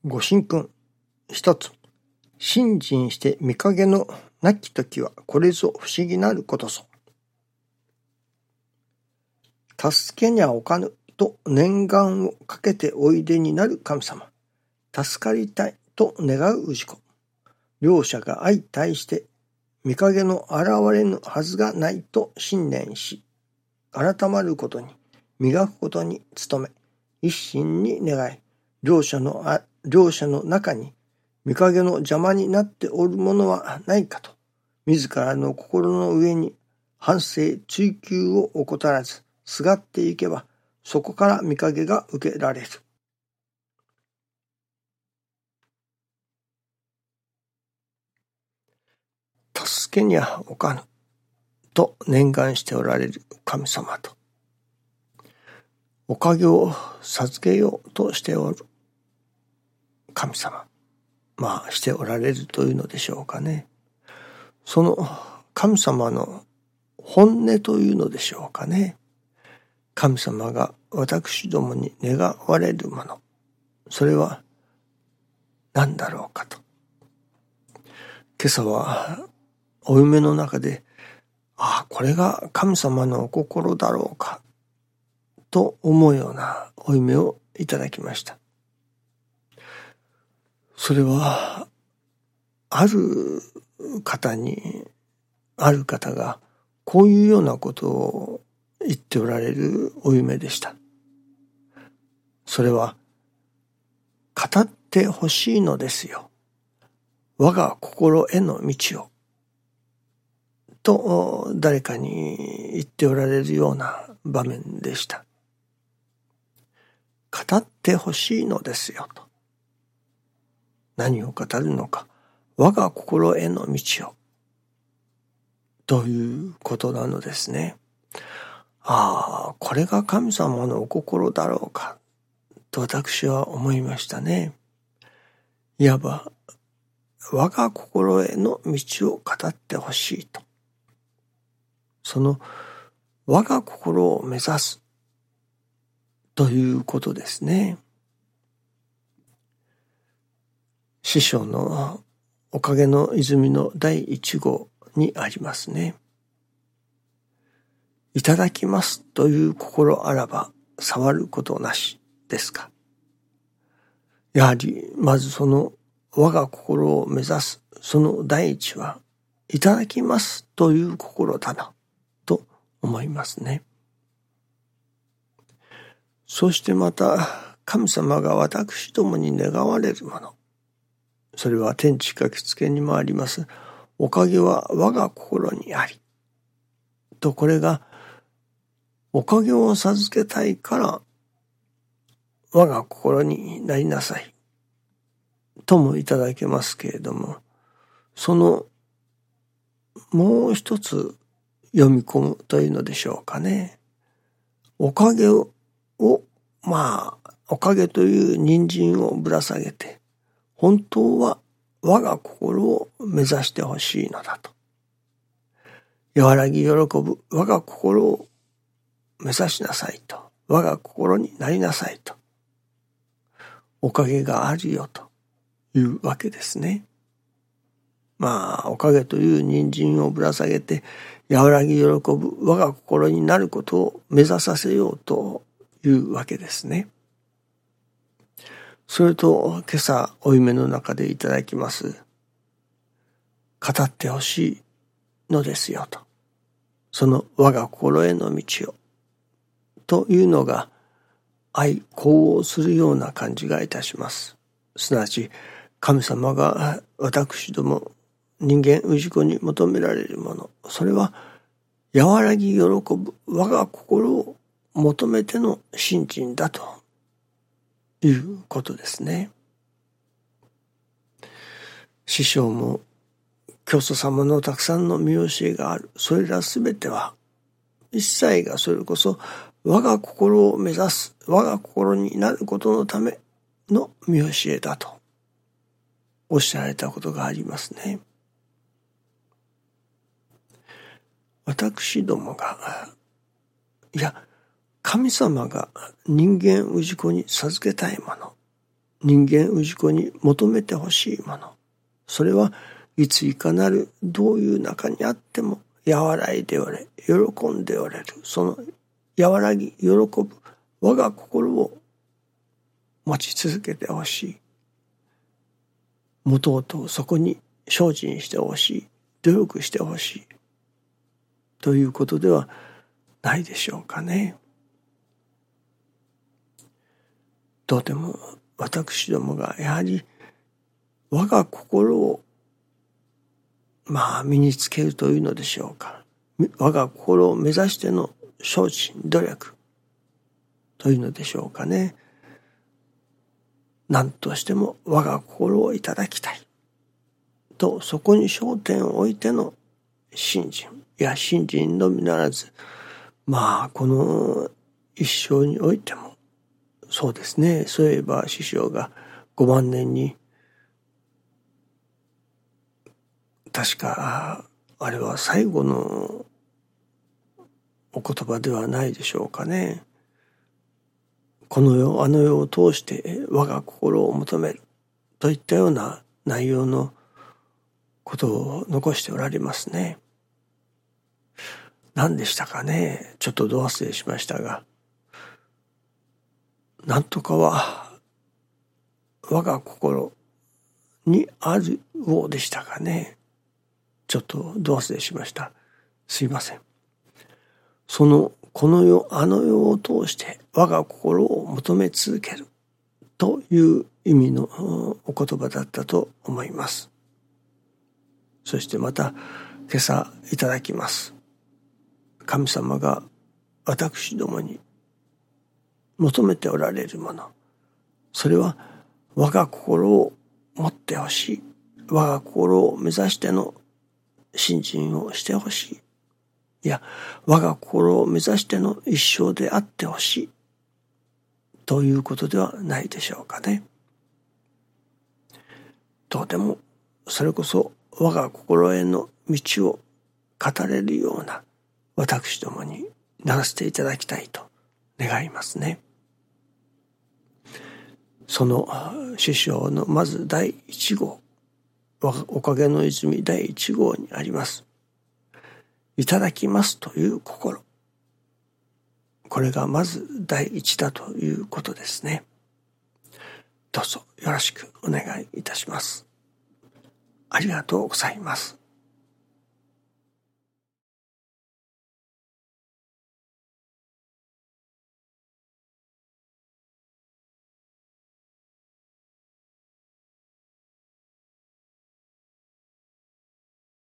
ご神君。一つ。信心して見影のなきときはこれぞ不思議なることぞ。助けにゃおかぬと念願をかけておいでになる神様。助かりたいと願う氏子。両者が相対して見影の現れぬはずがないと信念し、改まることに、磨くことに努め、一心に願い、両者の中に見影の邪魔になっておるものはないかと、自らの心の上に反省追求を怠らず、すがっていけば、そこから見影が受けられる。助けにゃおかぬと念願しておられる神様と、おかげを授けようとしておる神様。しておられるというのでしょうかね。その神様の本音というのでしょうかね。神様が私どもに願われるもの、それは何だろうかと。今朝はお夢の中で、これが神様のお心だろうかと思うようなお夢をいただきました。それはある方がこういうようなことを言っておられるお夢でした。それは、語ってほしいのですよ。我が心への道を。と誰かに言っておられるような場面でした。語ってほしいのですよと。何を語るのか。我が心への道を。ということなのですね。これが神様のお心だろうか。と私は思いましたね。いわば、我が心への道を語ってほしいと。その我が心を目指すということですね。師匠のおかげの泉の第1号にありますね。いただきますという心あらば触ることなしですか。やはりまずその我が心を目指すその第一はいただきますという心だなと思いますね。そしてまた神様が私どもに願われるもの、それは天地書きつけにもありますおかげは我が心にありと、これがおかげを授けたいから我が心になりなさいともいただけますけれども、そのもう一つ読み込むというのでしょうかね。おかげをおかげという人参をぶら下げて、本当は我が心を目指してほしいのだと。和らぎ喜ぶ我が心を目指しなさいと。我が心になりなさいと。おかげがあるよというわけですね。おかげという人参をぶら下げて、和らぎ喜ぶ我が心になることを目指させようというわけですね。それと今朝お夢の中でいただきます。語ってほしいのですよと。その我が心への道を。というのが相呼応するような感じがいたします。すなわち神様が私ども人間氏子に求められるもの、それは和らぎ喜ぶ我が心を求めての信心だということですね。師匠も教祖様のたくさんの見教えがある。それらすべては一切がそれこそ我が心を目指す、我が心になることのための見教えだとおっしゃられたことがありますね。私どもが、神様が人間氏子に授けたいもの、 人間氏子に求めてほしいもの、それはいついかなるどういう中にあっても和らいでおれ、喜んでおれる、その和らぎ喜ぶ我が心を持ち続けてほしい。持とうとそこに精進してほしい、努力してほしいということではないでしょうかね。とても私どもがやはり我が心を身につけるというのでしょうか。我が心を目指しての精進努力というのでしょうかね。何としても我が心をいただきたいと、そこに焦点を置いての信心、信心のみならず、この一生においてもそうですね。そういえば師匠が5万年に確かあれは最後のお言葉ではないでしょうかね。この世あの世を通して我が心を求めるといったような内容のことを残しておられますね。何でしたかね。ちょっとど忘れしましたが、なんとかは我が心にあるをでしたかね。ちょっとど忘れしました。すいません。この世あの世を通して我が心を求め続けるという意味のお言葉だったと思います。そしてまた今朝いただきます。神様が私どもに求めておられるもの、それは我が心を持ってほしい、我が心を目指しての信心をしてほしい、我が心を目指しての一生であってほしいということではないでしょうかね。とてもそれこそ我が心への道を語れるような私どもにならせていただきたいと願いますね。その師匠のまず第一号、おかげの泉第一号にあります。いただきますという心。これがまず第一だということですね。どうぞよろしくお願いいたします。ありがとうございます。